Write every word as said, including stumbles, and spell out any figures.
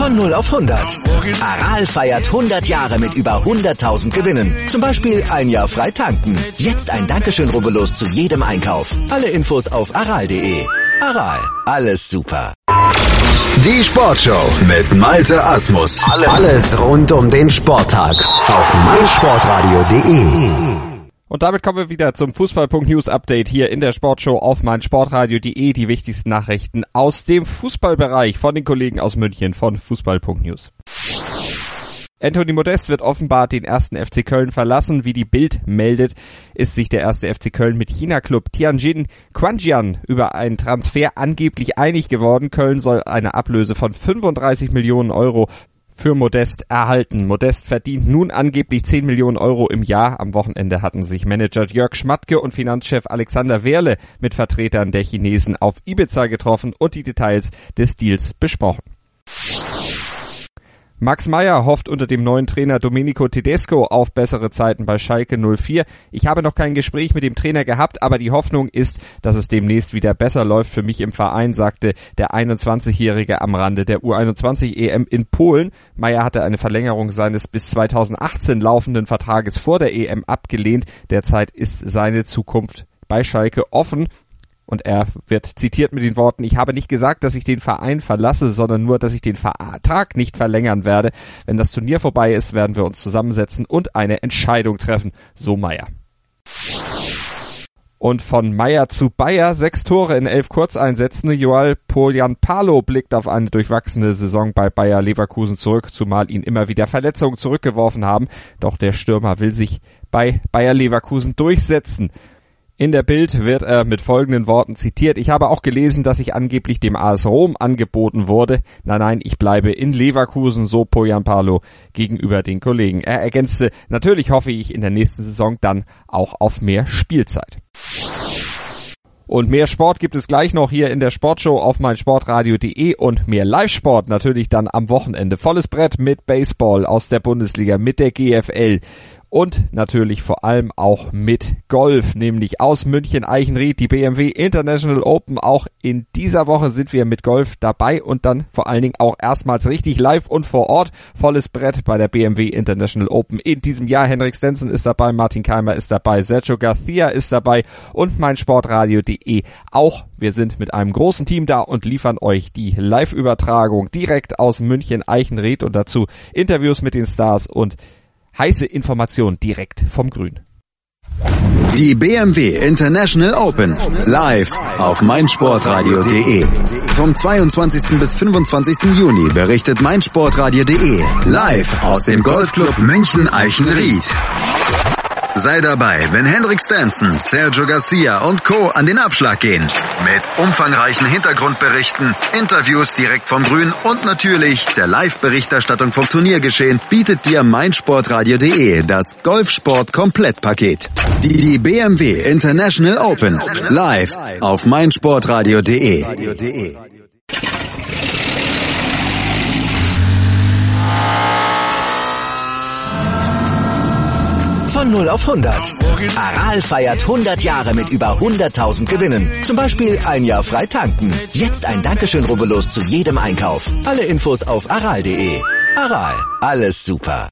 Von null auf hundert. Aral feiert hundert Jahre mit über hunderttausend Gewinnen. Zum Beispiel ein Jahr frei tanken. Jetzt ein Dankeschön, rubbellos zu jedem Einkauf. Alle Infos auf aral punkt de. Aral, alles super. Die Sportshow mit Malte Asmus. Alles rund um den Sporttag auf meinsportradio punkt de. Und damit kommen wir wieder zum Fußball.News-Update hier in der Sportshow auf meinsportradio punkt de. Die wichtigsten Nachrichten aus dem Fußballbereich von den Kollegen aus München von Fußball.News. Anthony Modest wird offenbar den ersten F C Köln verlassen. Wie die Bild meldet, ist sich der erste F C Köln mit China-Club Tianjin Quanjian über einen Transfer angeblich einig geworden. Köln soll eine Ablöse von fünfunddreißig Millionen Euro für Modest erhalten. Modest verdient nun angeblich zehn Millionen Euro im Jahr. Am Wochenende hatten sich Manager Jörg Schmatke und Finanzchef Alexander Wehrle mit Vertretern der Chinesen auf Ibiza getroffen und die Details des Deals besprochen. Max Meyer hofft unter dem neuen Trainer Domenico Tedesco auf bessere Zeiten bei Schalke null vier. Ich habe noch kein Gespräch mit dem Trainer gehabt, aber die Hoffnung ist, dass es demnächst wieder besser läuft für mich im Verein, sagte der einundzwanzigjährige am Rande der U einundzwanzig E M in Polen. Meyer hatte eine Verlängerung seines bis zweitausendachtzehn laufenden Vertrages vor der E M abgelehnt. Derzeit ist seine Zukunft bei Schalke offen. Und er wird zitiert mit den Worten: Ich habe nicht gesagt, dass ich den Verein verlasse, sondern nur, dass ich den Vertrag nicht verlängern werde. Wenn das Turnier vorbei ist, werden wir uns zusammensetzen und eine Entscheidung treffen, so Meyer. Und von Meyer zu Bayer, sechs Tore in elf Kurzeinsätzen. Joel Poljan-Palo blickt auf eine durchwachsene Saison bei Bayer Leverkusen zurück, zumal ihn immer wieder Verletzungen zurückgeworfen haben. Doch der Stürmer will sich bei Bayer Leverkusen durchsetzen. In der Bild wird er mit folgenden Worten zitiert: Ich habe auch gelesen, dass ich angeblich dem A S Rom angeboten wurde. Nein, nein, ich bleibe in Leverkusen, so Poljan-Palo gegenüber den Kollegen. Er ergänzte: Natürlich hoffe ich in der nächsten Saison dann auch auf mehr Spielzeit. Und mehr Sport gibt es gleich noch hier in der Sportshow auf meinsportradio punkt de und mehr Live-Sport natürlich dann am Wochenende. Volles Brett mit Baseball aus der Bundesliga, mit der G F L. Und natürlich vor allem auch mit Golf, nämlich aus München-Eichenried, die B M W International Open. Auch in dieser Woche sind wir mit Golf dabei und dann vor allen Dingen auch erstmals richtig live und vor Ort. Volles Brett bei der B M W International Open in diesem Jahr. Henrik Stenson ist dabei, Martin Keimer ist dabei, Sergio Garcia ist dabei und meinsportradio punkt de auch. Wir sind mit einem großen Team da und liefern euch die Live-Übertragung direkt aus München-Eichenried und dazu Interviews mit den Stars und heiße Information direkt vom Grün. Die B M W International Open live auf meinsportradio punkt de. Vom zweiundzwanzigsten bis fünfundzwanzigsten Juni berichtet meinsportradio punkt de live aus dem Golfclub München-Eichenried. Sei dabei, wenn Henrik Stenson, Sergio Garcia und Co. an den Abschlag gehen. Mit umfangreichen Hintergrundberichten, Interviews direkt vom Grün und natürlich der Live-Berichterstattung vom Turniergeschehen bietet dir meinsportradio punkt de das Golfsport-Komplettpaket. Die, die B M W International Open live auf meinsportradio punkt de. Von null auf hundert. Aral feiert hundert Jahre mit über hunderttausend Gewinnen. Zum Beispiel ein Jahr frei tanken. Jetzt ein Dankeschön, rubbellos zu jedem Einkauf. Alle Infos auf aral punkt de. Aral, alles super.